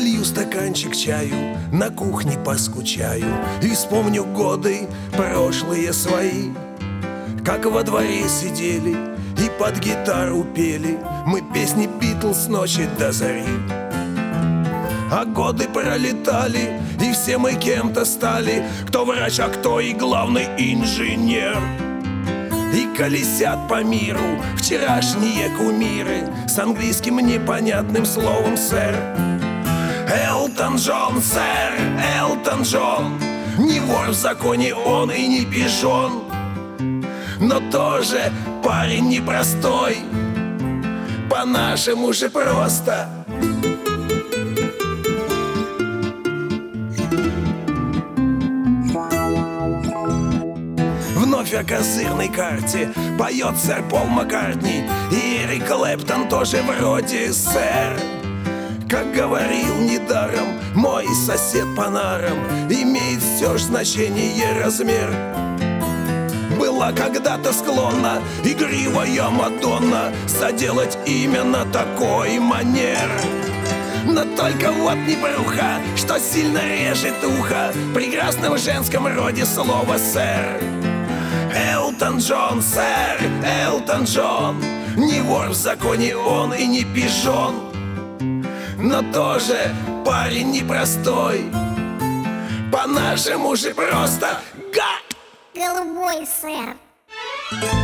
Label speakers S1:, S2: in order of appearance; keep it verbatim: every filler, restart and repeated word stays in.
S1: Налью стаканчик чаю, на кухне поскучаю и вспомню годы прошлые свои. Как во дворе сидели и под гитару пели мы песни Битлз с ночи до зари. А годы пролетали, и все мы кем-то стали, кто врач, а кто и главный инженер. И колесят по миру вчерашние кумиры с английским непонятным словом «сэр». Элтон Джон, сэр, Элтон Джон, не вор в законе он и не пижон, но тоже парень непростой, по-нашему же просто. Вновь о козырной карте поет сэр Пол Маккартни, и Эрик Клэптон тоже вроде сэр. Как говорил недаром мой сосед по нарам, имеет все ж значение размер. Была когда-то склонна игривая Мадонна соделать именно такой манер. Но только вот не бруха, что сильно режет ухо в прекрасном женском роде слово «сэр». Элтон Джон, сэр, Элтон Джон, не вор в законе он и не пижон, но тоже парень непростой, по-нашему же просто га!
S2: Голубой сэр.